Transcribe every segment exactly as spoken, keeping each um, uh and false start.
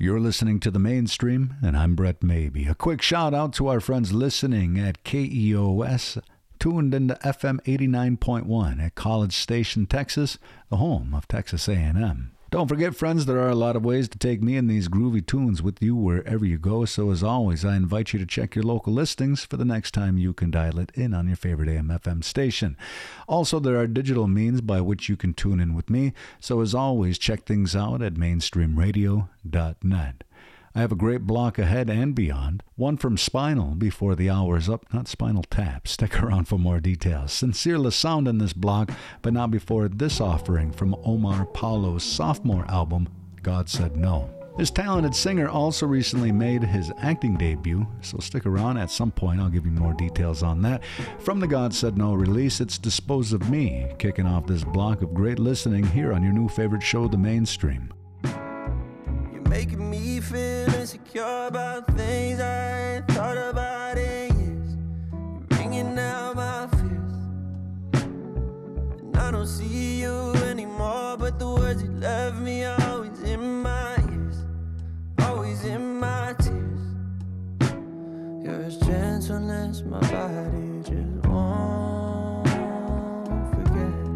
You're listening to The Mainstream, and I'm Brett Maybe. A quick shout out to our friends listening at K E O S, tuned into F M eighty-nine point one at College Station, Texas, the home of Texas A and M. Don't forget, friends, there are a lot of ways to take me and these groovy tunes with you wherever you go, so as always, I invite you to check your local listings for the next time you can dial it in on your favorite A M F M station. Also, there are digital means by which you can tune in with me, so as always, check things out at mainstream radio dot net. I have a great block ahead and beyond, one from Spinal before the hour is up, not Spinal Tap. Stick around for more details. Sincere sound in this block, but not before this offering from Omar Paulo's sophomore album, God Said No. This talented singer also recently made his acting debut, so stick around. At some point, I'll give you more details on that. From the God Said No release, it's Dispose of Me, kicking off this block of great listening here on your new favorite show, The Mainstream. Making me feel insecure about things I ain't thought about in years. You're bringing out my fears, and I don't see you anymore, but the words you left me are always in my ears, always in my tears. You're as gentle as my body just won't forget.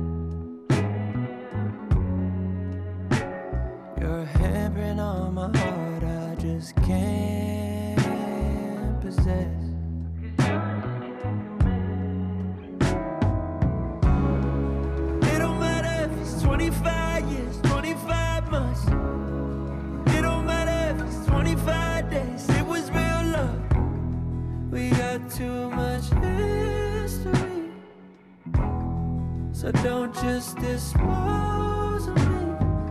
You're a handprint on my heart I just can't possess. It don't matter if it's twenty-five years, twenty-five months. It don't matter if it's twenty-five days. It was real love. We got too much history, so don't just dispose of me.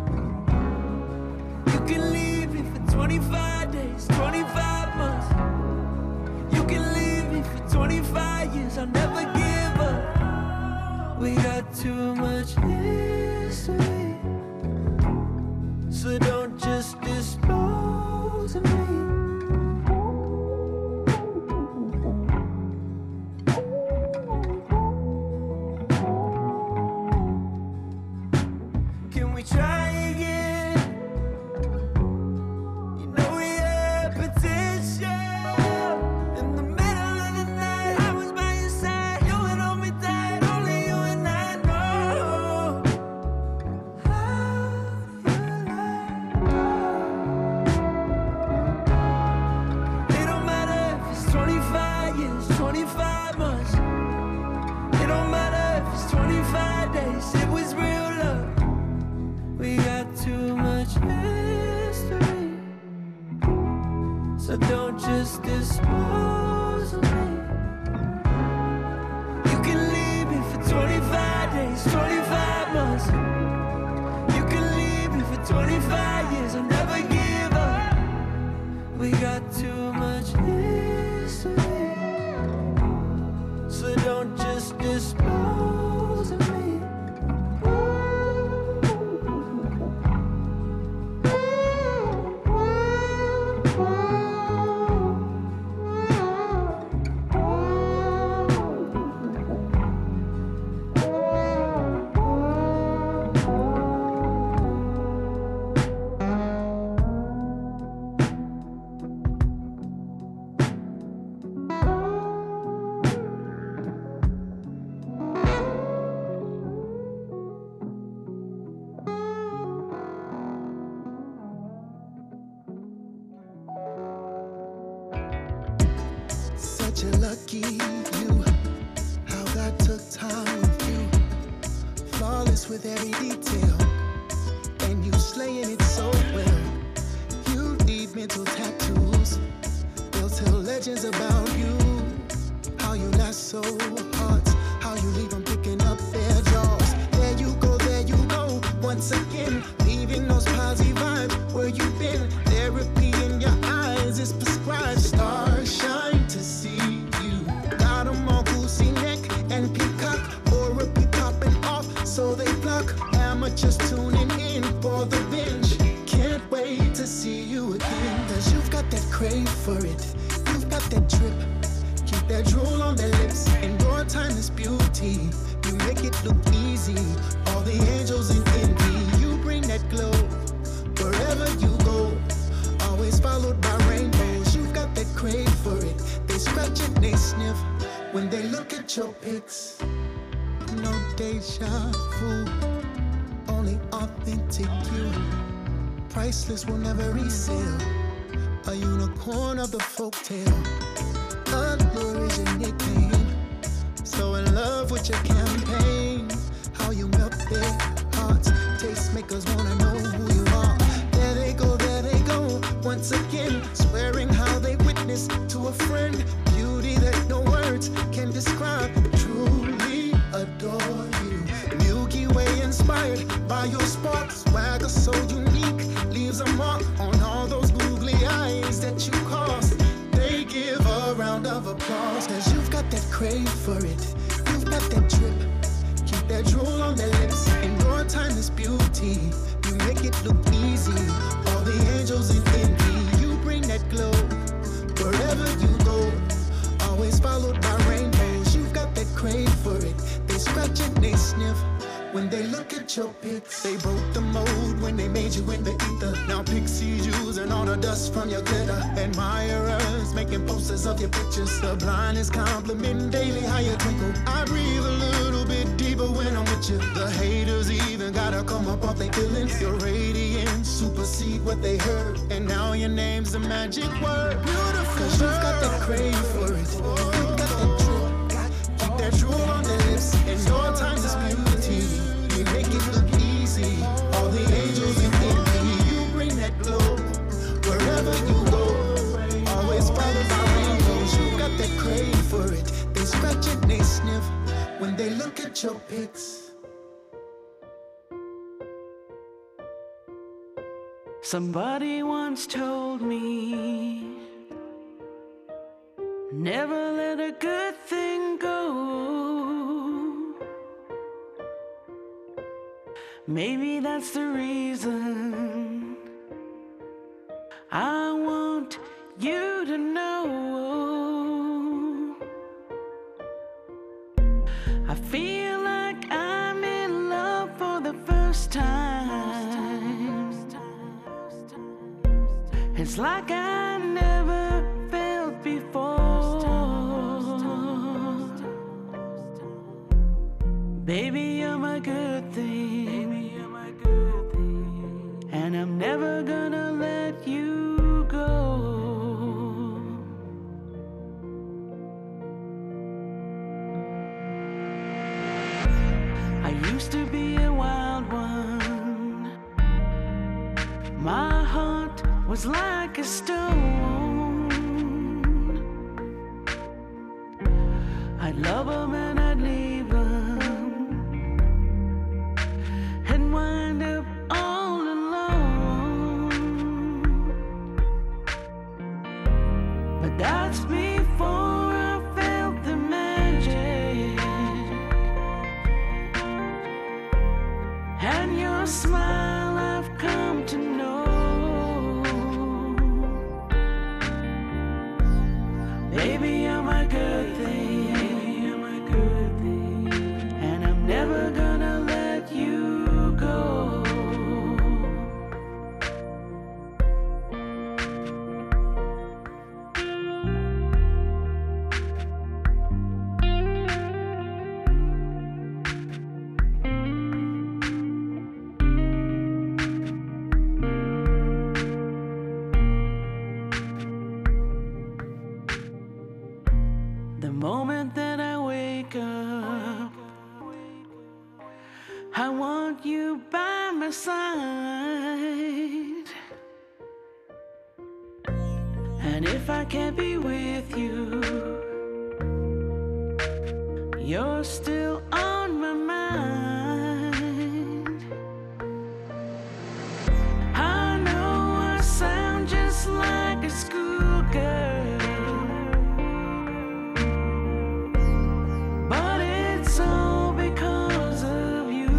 You can leave me for twenty-five days, twenty-five months. You can leave me for twenty-five years. I'll never give up. We got too much history, so don't just dispose of me. Can we try again? So don't just dispose of me. You can leave me for twenty-five days, twenty-five months. You can leave me for twenty-five years. I'll never give up. We got too much history, so don't just dispose of me. Such a lucky you, how God took time with you, flawless with every detail, and you slaying it so well. You leave mental tattoos, they'll tell legends about you, how you lasso hearts, how you leave them picking up their jaws. There you go, there you go, once again, leaving those positive vibes. Where you been? Therapy in your eyes is prescribed. Stars shine to see you. Got them all goosey neck and peacock, or a peak popping off, so they block. Amateurs tuning in for the binge. Can't wait to see you again, cause you've got that crave for it. You've got that drip, keep that drool on their lips. And your timeless beauty, you make it look easy. All the angels in envy, you bring that glow wherever you go. sniff when they look at your pics. No deja vu, only authentic you. Priceless, will never resell. A unicorn of the folktale. Allure is your nickname. So in love with your campaign. How you melt their hearts. Tastemakers wanna know who you are. There they go, there they go. Once again, swearing how they witness to a friend. Beauty that no words can describe. Truly adore you. Milky Way inspired by your spark. Swagger so unique. Leaves a mark on all those googly eyes that you cause. They give a round of applause. Cause you've got that crave for it. You've got that drip. Keep that drool on their lips. In your timeless beauty, you make it look easy. All the angels in envy, you bring that glow. Wherever you go, always followed by rainbows. You've got that crave for it. They scratch and they sniff when they look at your pics. They broke the mold when they made you in the ether. Now pixies using all the dust from your glitter. Admirers making posters of your pictures. The blindest compliment daily how you twinkle. I breathe a little bit deeper when I'm with you. The haters even gotta come up off their feelings. Your radiance supersede what they heard. And now your name's a magic word. Beautiful. Cause you've got that crave for it. You've got that drip. Keep that drool on their lips. And your time's is beauty. You make it look easy. All the angels in envy. You bring that glow. Wherever you go. Always followed by rainbows. You got that crave for it. They scratch and they sniff when they look at your pics. Somebody once told me, never let a good thing go. Maybe that's the reason I want you to know. I feel like I'm in love for the first time. It's like I never felt before. Baby, you're my good thing. Baby, you're my good thing. And I'm never gonna let you go. I used to be a wild one. My heart was like a stone. I'd love him and I'd leave him and wind up all alone. But that's before I felt the magic and your smile I've come to know. Baby, you're my good thing. Baby, you're my good thing. And I'm never gonna let you go. The moment that I wake up, I want you by my side. And if I can't be with you, you're still on my mind. I know I sound just like a schoolgirl, but it's all because of you.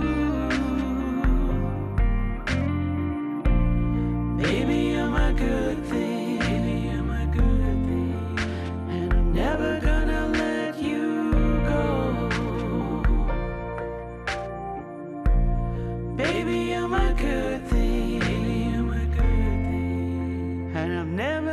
Baby, you're my good thing. Baby, you're my good thing. And I'm never gonna let you go. Baby, you're my good thing. Baby, you're my good thing. And I'm never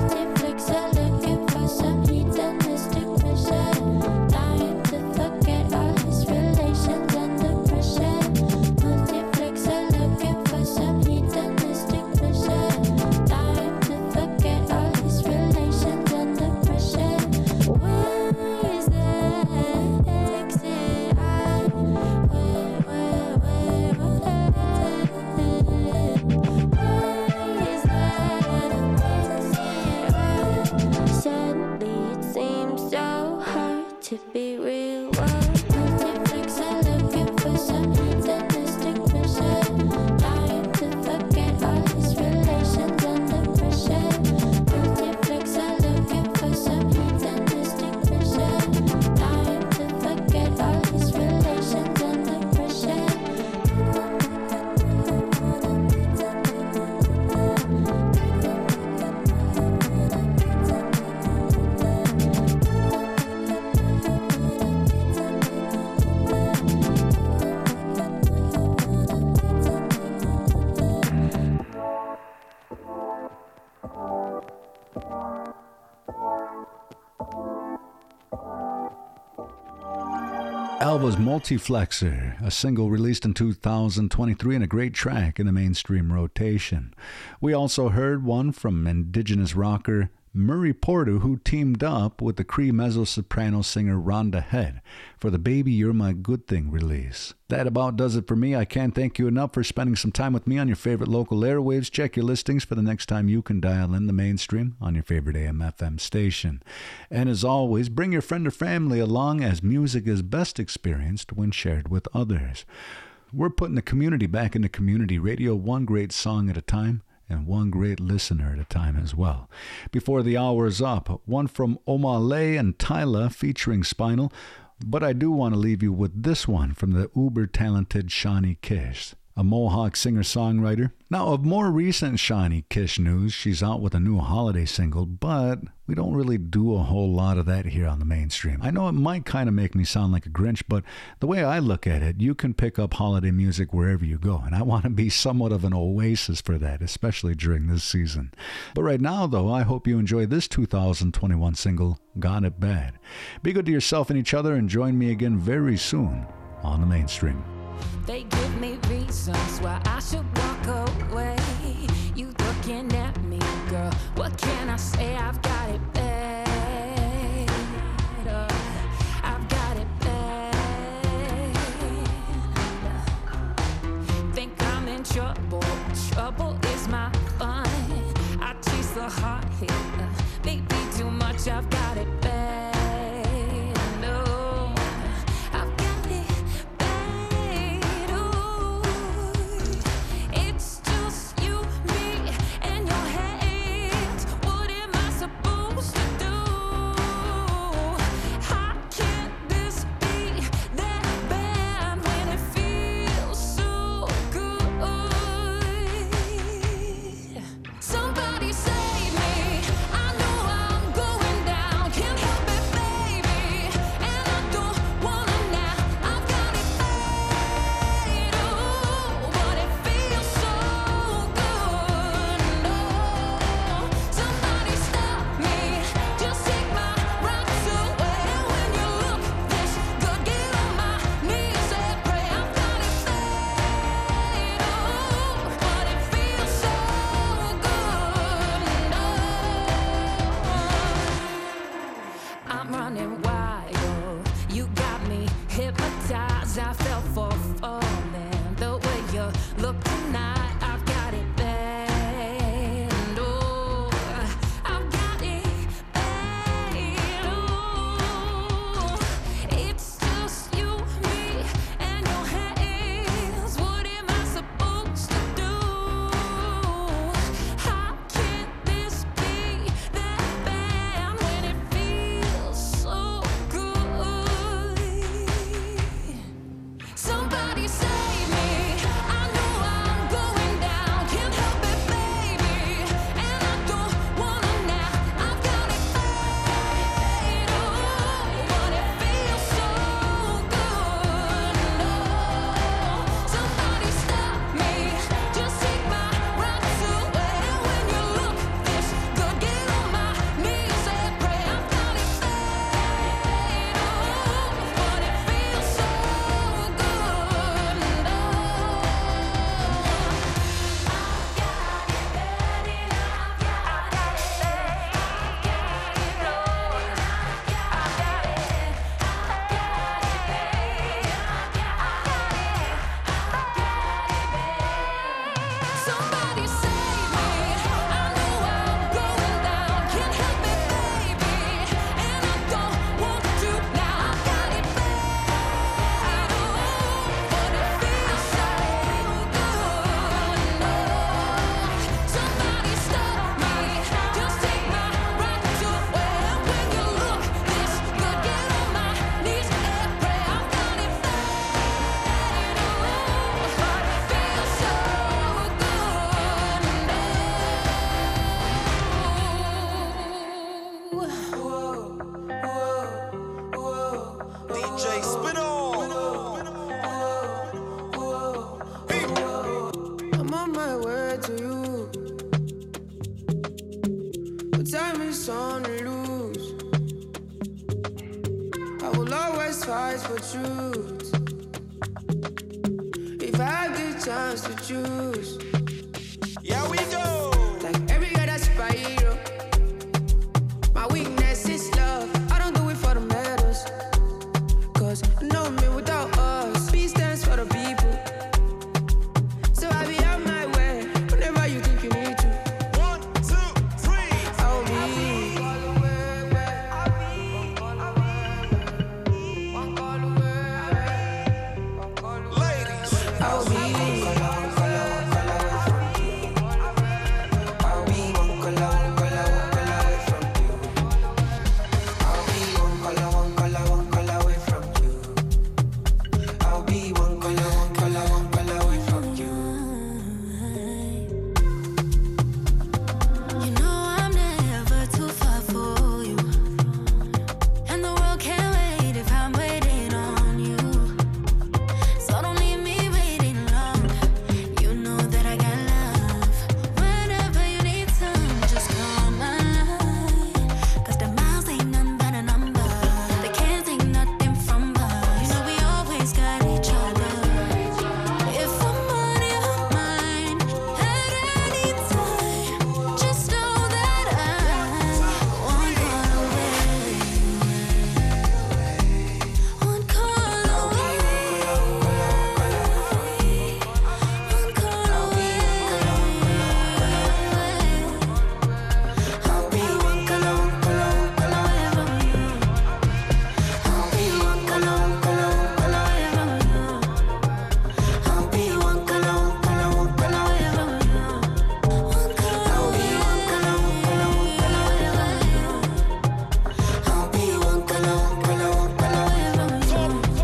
Alva's Multiflexer, a single released in two thousand twenty-three and a great track in the mainstream rotation. We also heard one from indigenous rocker Murray Porter, who teamed up with the Cree mezzo-soprano singer Rhonda Head for the Baby You're My Good Thing release. That about does it for me. I can't thank you enough for spending some time with me on your favorite local airwaves. Check your listings for the next time you can dial in the mainstream on your favorite A M F M station. And as always, bring your friend or family along, as music is best experienced when shared with others. We're putting the community back into community radio, one great song at a time, and one great listener at a time as well. Before the hour is up, one from Omale and Tyla featuring Spinal, but I do want to leave you with this one from the uber-talented Shawnee Kish, a Mohawk singer-songwriter. Now, of more recent Shawnee Kish news, she's out with a new holiday single, but we don't really do a whole lot of that here on the mainstream. I know it might kind of make me sound like a Grinch, but the way I look at it, you can pick up holiday music wherever you go, and I want to be somewhat of an oasis for that, especially during this season. But right now, though, I hope you enjoy this two thousand twenty-one single, Got It Bad. Be good to yourself and each other, and join me again very soon on the mainstream. They give me reasons why I should walk away. You looking at me, girl, what can I say? I've got it bad. Oh, I've got it bad. Think I'm in trouble. Trouble is my fun. I chase the heart hit. Maybe too much, I've got it bad. Somebody save me. I know I'm going down. Can't enemies on the loose. I will always fight for truth. If I had the chance to choose, here we go. like every other superhero, my weakness is love. I don't do it for the medals, cause no me without us. Peace stands for the people. So I be on my way whenever you think you need to. One, two, three. I'll be. Ladies, I'll be. You know I'm never too far for you, and the world can't wait if I'm waiting on you. So don't leave me waiting long. You know that I got love. Whenever you need some, just call my line. 'Cause the miles ain't none but a number. They can't take nothing from us. You know we always got each other. If I'm on your mind at any time, just know that I'm one call away. One call away. One call away. I'll be one call, one call, one call away from you. I'll be one call, one call, one call away from you. I'll be one call, one call, one call away from you. One call, I'll be one call, one call, one call away from you. I'll be one call, one call, one call away from you.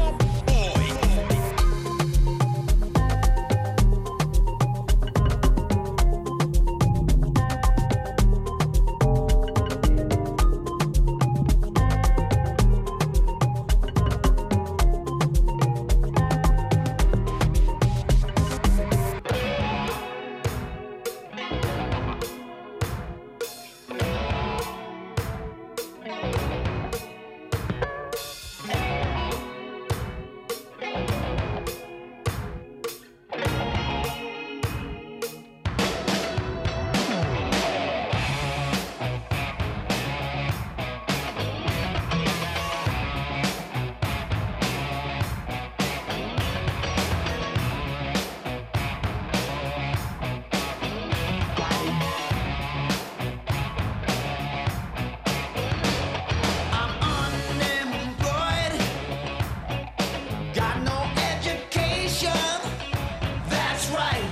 I'm unemployed, got no education. That's right.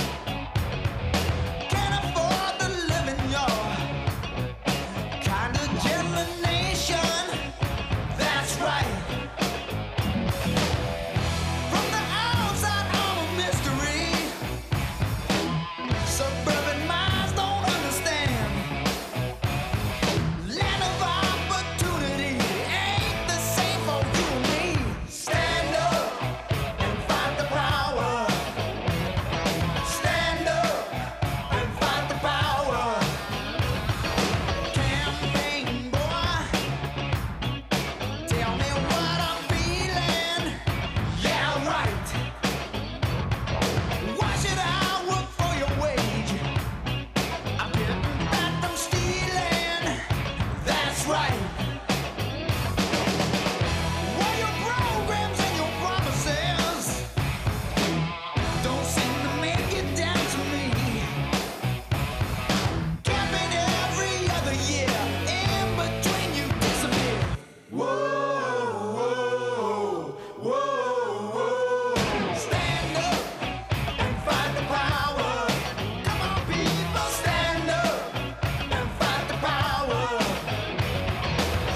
Can't afford the living, y'all. Kind of generation. That's right. From the outside, I'm a mystery. Suburban minds don't understand. Land of opportunity ain't the same for you and me. Stand up and fight the power. Stand up and fight the power. Campaign boy, tell me what I'm feeling. Yeah, right. Why should I work for your wage? I'm getting back from stealing. That's right. Well, your programs and your promises don't seem to make it down to me. Camping every other year, in between you disappear. Whoa, whoa, whoa, whoa. Stand up and fight the power. Come on, people, stand up and fight the power.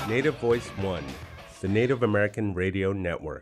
Native Voice One, the Native American Radio Network.